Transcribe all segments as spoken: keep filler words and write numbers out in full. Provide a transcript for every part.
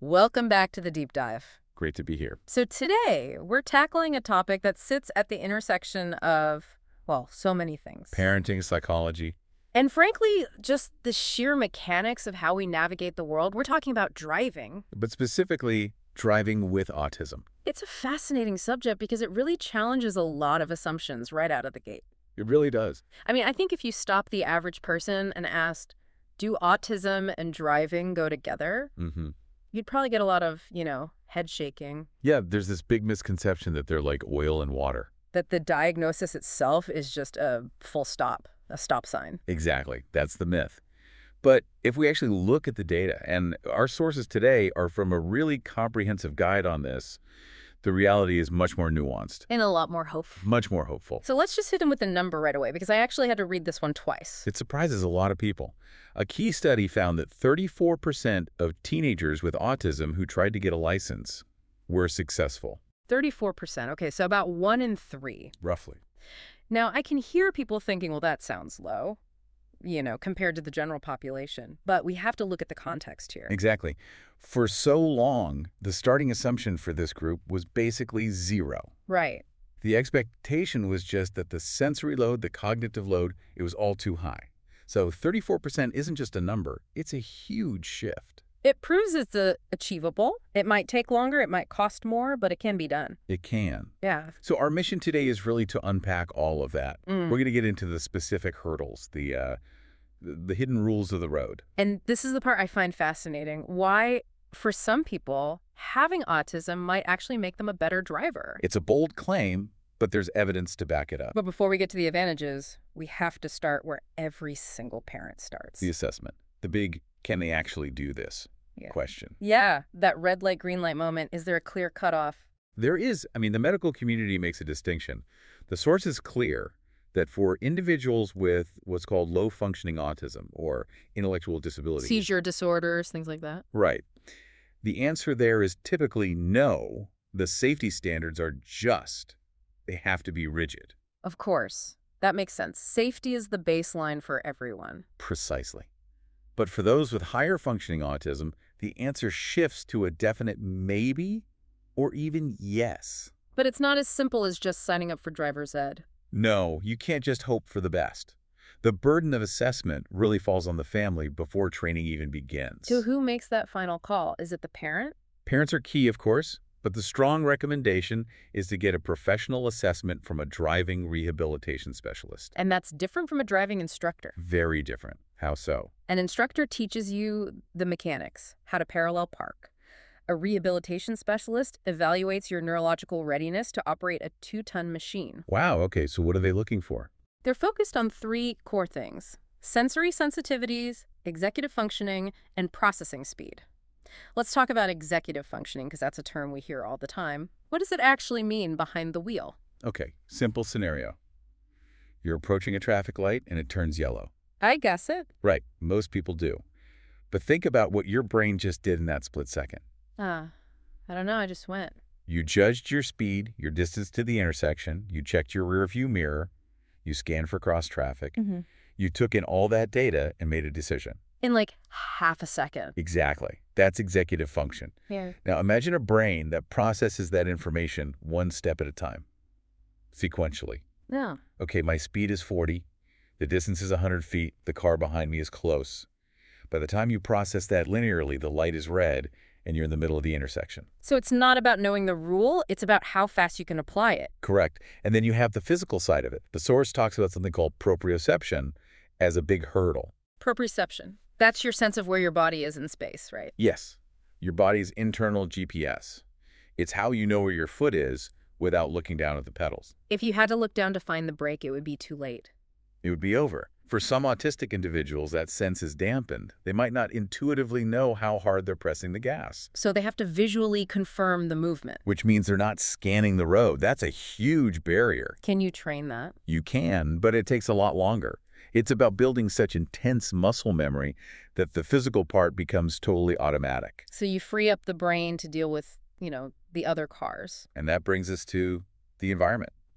Welcome back to the deep dive. Great to be here. So today, we're tackling a topic that sits at the intersection of, well, so many things. Parenting, psychology. And frankly, just the sheer mechanics of how we navigate the world. We're talking about driving. But specifically, driving with autism. It's a fascinating subject because it really challenges a lot of assumptions right out of the gate. It really does. I mean, I think if you stop the average person and asked, do autism and driving go together? Mm-hmm. You'd probably get a lot of, you know, head shaking. Yeah, there's this big misconception that they're like oil and water. That the diagnosis itself is just a full stop, a stop sign. Exactly. That's the myth. But if we actually look at the data, and our sources today are from a really comprehensive guide on this, the reality is much more nuanced. And a lot more hopeful. Much more hopeful. So let's just hit them with the number right away, because I actually had to read this one twice. It surprises a lot of people. A key study found that thirty-four percent of teenagers with autism who tried to get a license were successful. thirty-four percent. Okay, so about one in three. Roughly. Now, I can hear people thinking, well, that sounds low, you know, compared to the general population. But we have to look at the context here. Exactly. For so long, the starting assumption for this group was basically zero. Right. The expectation was just that the sensory load, the cognitive load, it was all too high. So thirty-four percent isn't just a number, it's a huge shift. It proves it's uh, achievable. It might take longer, it might cost more, but it can be done. It can. Yeah. So our mission today is really to unpack all of that. Mm. We're going to get into the specific hurdles, the, uh, the the hidden rules of the road. And this is the part I find fascinating. Why, for some people, having autism might actually make them a better driver. It's a bold claim, but there's evidence to back it up. But before we get to the advantages, we have to start where every single parent starts. The assessment. The big, can they actually do this Yeah. question. Yeah, that red light, green light moment. Is there a clear cutoff? There is, I mean, the medical community makes a distinction. The source is clear that for individuals with what's called low-functioning autism or intellectual disability. Seizure disorders, things like that. Right. The answer there is typically no. The safety standards are just. They have to be rigid. Of course. That makes sense. Safety is the baseline for everyone. Precisely. But for those with higher functioning autism, the answer shifts to a definite maybe or even yes. But it's not as simple as just signing up for driver's ed. No, you can't just hope for the best. The burden of assessment really falls on the family before training even begins. So who makes that final call? Is it the parent? Parents are key, of course, but the strong recommendation is to get a professional assessment from a driving rehabilitation specialist. And that's different from a driving instructor. Very different. How so? An instructor teaches you the mechanics, how to parallel park. A rehabilitation specialist evaluates your neurological readiness to operate a two-ton machine. Wow, okay, so what are they looking for? They're focused on three core things: sensory sensitivities, executive functioning, and processing speed. Let's talk about executive functioning, because that's a term we hear all the time. What does it actually mean behind the wheel? Okay, simple scenario. You're approaching a traffic light and it turns yellow. I guess it. Right, most people do. But think about what your brain just did in that split second. Ah, I don't know, I just went. You judged your speed, your distance to the intersection, you checked your rearview mirror, you scanned for cross traffic, Mm-hmm. you took in all that data and made a decision. In like half a second. Exactly. That's executive function. Yeah. Now imagine a brain that processes that information one step at a time, sequentially. Yeah. Okay, my speed is forty, the distance is one hundred feet, the car behind me is close. By the time you process that linearly, the light is red and you're in the middle of the intersection. So it's not about knowing the rule, it's about how fast you can apply it. Correct. And then you have the physical side of it. The source talks about something called proprioception as a big hurdle. Proprioception. That's your sense of where your body is in space, right? Yes, your body's internal G P S. It's how you know where your foot is without looking down at the pedals. If you had to look down to find the brake, it would be too late. It would be over. For some autistic individuals, that sense is dampened. They might not intuitively know how hard they're pressing the gas. So they have to visually confirm the movement. Which means they're not scanning the road. That's a huge barrier. Can you train that? You can, but it takes a lot longer. It's about building such intense muscle memory that the physical part becomes totally automatic. So you free up the brain to deal with, you know, the other cars. And that brings us to the environment.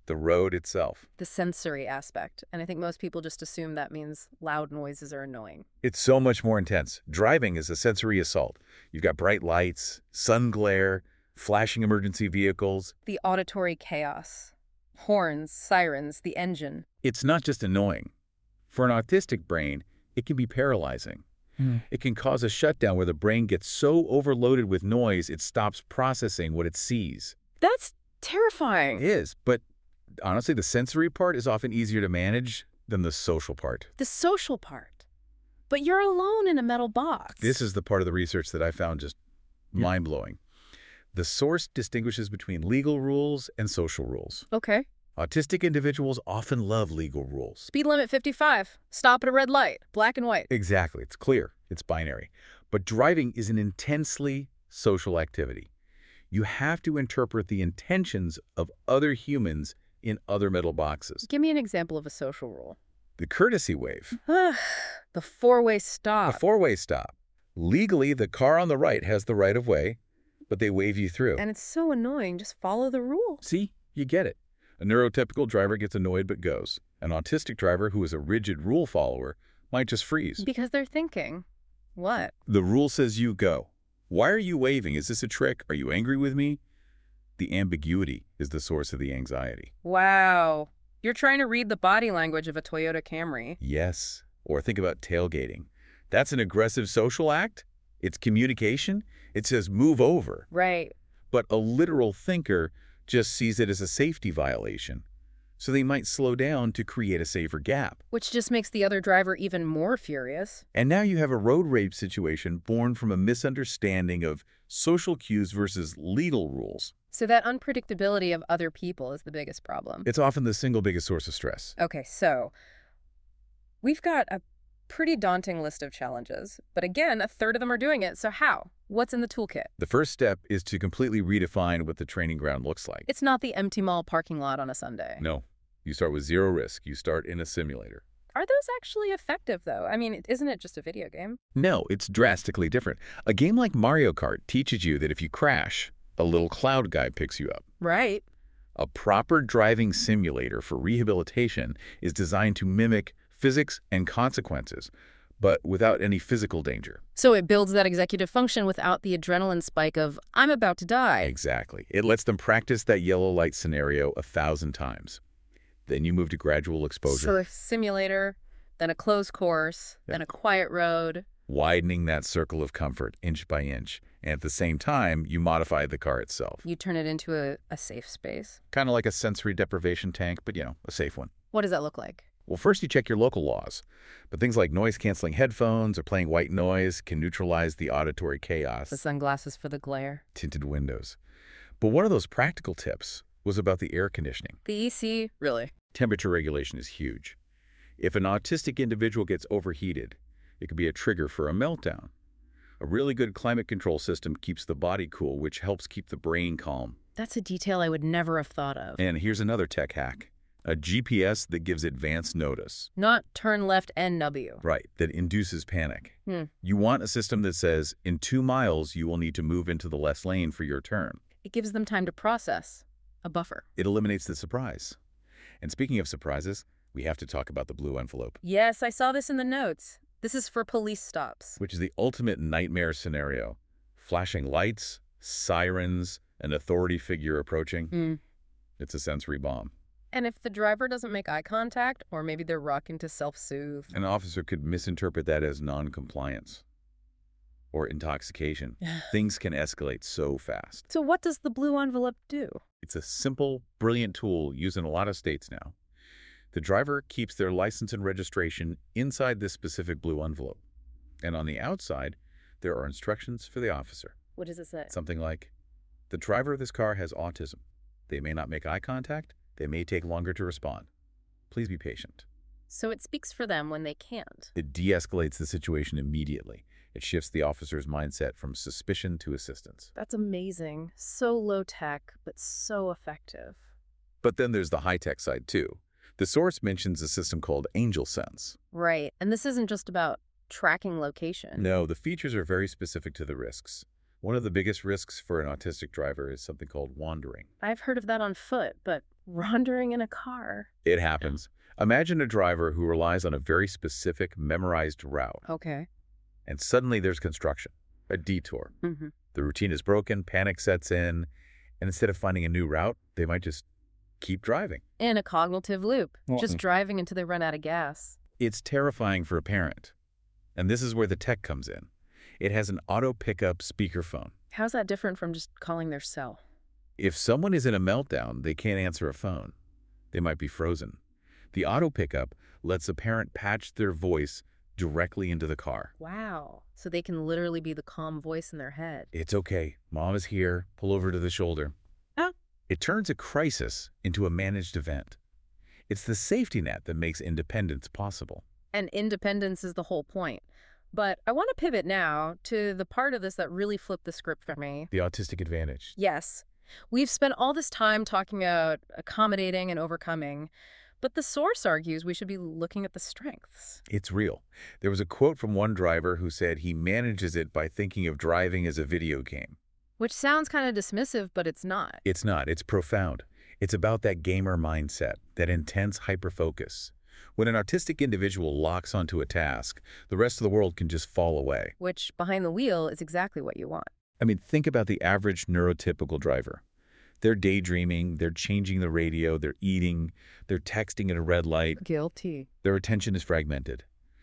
the road itself. The sensory aspect. And I think most people just assume that means loud noises are annoying. It's so much more intense. Driving is a sensory assault. You've got bright lights, sun glare, flashing emergency vehicles. The auditory chaos. Horns, sirens, the engine. It's not just annoying. For an autistic brain, it can be paralyzing. Mm. It can cause a shutdown where the brain gets so overloaded with noise it stops processing what it sees. That's terrifying. It is, but honestly, the sensory part is often easier to manage than the social part. The social part? But you're alone in a metal box. This is the part of the research that I found just yeah. mind-blowing. The source distinguishes between legal rules and social rules. Okay. Autistic individuals often love legal rules. Speed limit fifty-five. Stop at a red light. Black and white. Exactly. It's clear. It's binary. But driving is an intensely social activity. You have to interpret the intentions of other humans in other metal boxes. Give me an example of a social rule. The courtesy wave. The four-way stop. A four-way stop. Legally, the car on the right has the right of way, but they wave you through. And it's so annoying. Just follow the rule. See? You get it. A neurotypical driver gets annoyed but goes. An autistic driver who is a rigid rule follower might just freeze. Because they're thinking, what? The rule says you go. Why are you waving? Is this a trick? Are you angry with me? The ambiguity is the source of the anxiety. Wow. You're trying to read the body language of a Toyota Camry. Yes. Or think about tailgating. That's an aggressive social act. It's communication. It says move over. Right. But a literal thinker just sees it as a safety violation. So they might slow down to create a safer gap. Which just makes the other driver even more furious. And now you have a road rage situation born from a misunderstanding of social cues versus legal rules. So that unpredictability of other people is the biggest problem. It's often the single biggest source of stress. Okay, so we've got a pretty daunting list of challenges. But again, a third of them are doing it. So how? What's in the toolkit? The first step is to completely redefine what the training ground looks like. It's not the empty mall parking lot on a Sunday. No. You start with zero risk. You start in a simulator. Are those actually effective, though? I mean, isn't it just a video game? No, it's drastically different. A game like Mario Kart teaches you that if you crash, a little cloud guy picks you up. Right. A proper driving simulator for rehabilitation is designed to mimic physics and consequences, but without any physical danger. So it builds that executive function without the adrenaline spike of, I'm about to die. Exactly. It lets them practice that yellow light scenario a thousand times. Then you move to gradual exposure. So a simulator, then a closed course, yep. then a quiet road. Widening that circle of comfort inch by inch. And at the same time, you modify the car itself. You turn it into a, a safe space. Kind of like a sensory deprivation tank, but, you know, a safe one. What does that look like? Well, first you check your local laws. But things like noise-canceling headphones or playing white noise can neutralize the auditory chaos. The sunglasses for the glare. Tinted windows. But one of those practical tips was about the air conditioning. The E C, really? Temperature regulation is huge. If an autistic individual gets overheated, it could be a trigger for a meltdown. A really good climate control system keeps the body cool, which helps keep the brain calm. That's a detail I would never have thought of. And here's another tech hack. A G P S that gives advance notice. Not turn left N W. Right, that induces panic. Hmm. You want a system that says, in two miles, you will need to move into the left lane for your turn. It gives them time to process. A buffer. It eliminates the surprise. And speaking of surprises, we have to talk about the blue envelope. Yes, I saw this in the notes. This is for police stops. Which is the ultimate nightmare scenario. Flashing lights, sirens, an authority figure approaching. Mm. It's a sensory bomb. And if the driver doesn't make eye contact, or maybe they're rocking to self-soothe. An officer could misinterpret that as non-compliance or intoxication. Things can escalate so fast. So what does the blue envelope do? It's a simple, brilliant tool used in a lot of states now. The driver keeps their license and registration inside this specific blue envelope. And on the outside, there are instructions for the officer. What does it say? Something like, the driver of this car has autism. They may not make eye contact. They may take longer to respond. Please be patient. So it speaks for them when they can't. It de-escalates the situation immediately. It shifts the officer's mindset from suspicion to assistance. That's amazing. So low tech, but so effective. But then there's the high-tech side, too. The source mentions a system called AngelSense. Right. And this isn't just about tracking location. No, the features are very specific to the risks. One of the biggest risks for an autistic driver is something called wandering. I've heard of that on foot, but Wandering in a car. It happens. Imagine a driver who relies on a very specific, memorized route, Okay. and suddenly there's construction, a detour. Mm-hmm. The routine is broken, panic sets in, and instead of finding a new route, they might just keep driving. In a cognitive loop. Well, Just driving until they run out of gas. It's terrifying for a parent. And this is where the tech comes in. It has an auto pickup speakerphone. How's that different from just calling their cell? If someone is in a meltdown, they can't answer a phone. They might be frozen. The auto pickup lets a parent patch their voice directly into the car. Wow. So they can literally be the calm voice in their head. It's okay. Mom is here. Pull over to the shoulder. Oh. It turns a crisis into a managed event. It's the safety net that makes independence possible. And independence is the whole point. But I want to pivot now to the part of this that really flipped the script for me. The autistic advantage. Yes. We've spent all this time talking about accommodating and overcoming, but the source argues we should be looking at the strengths. It's real. There was a quote from one driver who said he manages it by thinking of driving as a video game. Which sounds kind of dismissive, but it's not. It's not. It's profound. It's about that gamer mindset, that intense hyperfocus. When an artistic individual locks onto a task, the rest of the world can just fall away. Which, behind the wheel, is exactly what you want. I mean, think about the average neurotypical driver. They're daydreaming, they're changing the radio, they're eating, they're texting at a red light. Guilty. Their attention is fragmented.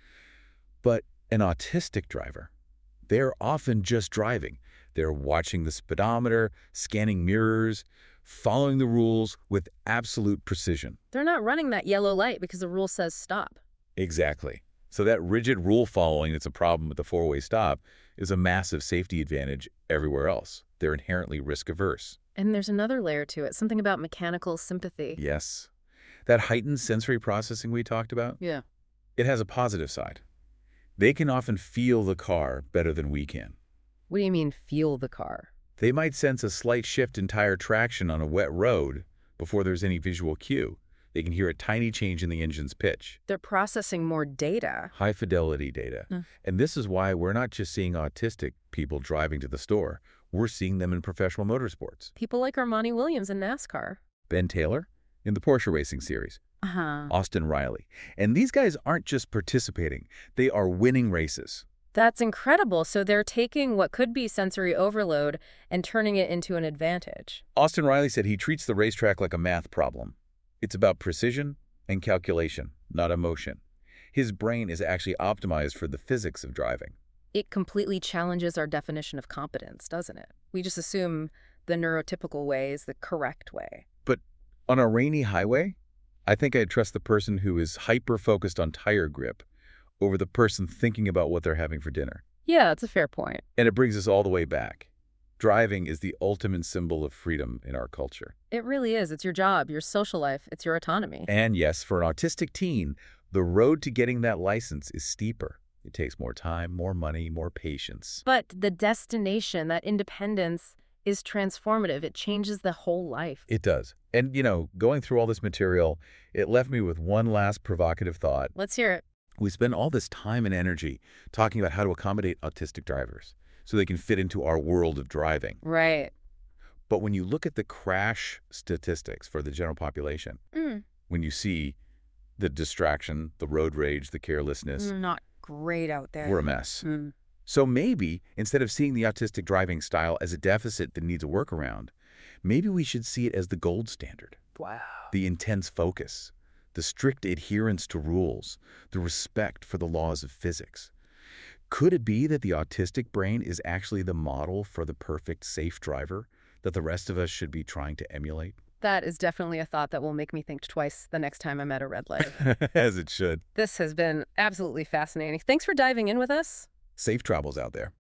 But an autistic driver, they're often just driving. They're watching the speedometer, scanning mirrors, following the rules with absolute precision. They're not running that yellow light because the rule says stop. Exactly. So that rigid rule following that's a problem with the four-way stop is a massive safety advantage everywhere else. They're inherently risk-averse. And there's another layer to it, something about mechanical sympathy. Yes. That heightened sensory processing we talked about, Yeah. it has a positive side. They can often feel the car better than we can. What do you mean, feel the car? They might sense a slight shift in tire traction on a wet road before there's any visual cue. They can hear a tiny change in the engine's pitch. They're processing more data. High-fidelity data. Mm. And this is why we're not just seeing autistic people driving to the store. We're seeing them in professional motorsports. People like Armani Williams in NASCAR. Ben Taylor in the Porsche Racing Series. Uh-huh. Austin Riley. And these guys aren't just participating. They are winning races. That's incredible. So they're taking what could be sensory overload and turning it into an advantage. Austin Riley said he treats the racetrack like a math problem. It's about precision and calculation, not emotion. His brain is actually optimized for the physics of driving. It completely challenges our definition of competence, doesn't it? We just assume the neurotypical way is the correct way. But on a rainy highway, I think I'd trust the person who is hyper-focused on tire grip over the person thinking about what they're having for dinner. Yeah, that's a fair point. And it brings us all the way back. Driving is the ultimate symbol of freedom in our culture. It really is. It's your job, your social life, it's your autonomy. And yes, for an autistic teen, the road to getting that license is steeper. It takes more time, more money, more patience. But the destination, that independence, is transformative. It changes the whole life. It does. And, you know, going through all this material, it left me with one last provocative thought. Let's hear it. We spend all this time and energy talking about how to accommodate autistic drivers so they can fit into our world of driving. Right. But when you look at the crash statistics for the general population, Mm. when you see the distraction, the road rage, the carelessness, Not great out there. we're a mess. Mm. So maybe, instead of seeing the autistic driving style as a deficit that needs a workaround, maybe we should see it as the gold standard. Wow. The intense focus, the strict adherence to rules, the respect for the laws of physics. Could it be that the autistic brain is actually the model for the perfect safe driver that the rest of us should be trying to emulate? That is definitely a thought that will make me think twice the next time I'm at a red light. As it should. This has been absolutely fascinating. Thanks for diving in with us. Safe travels out there.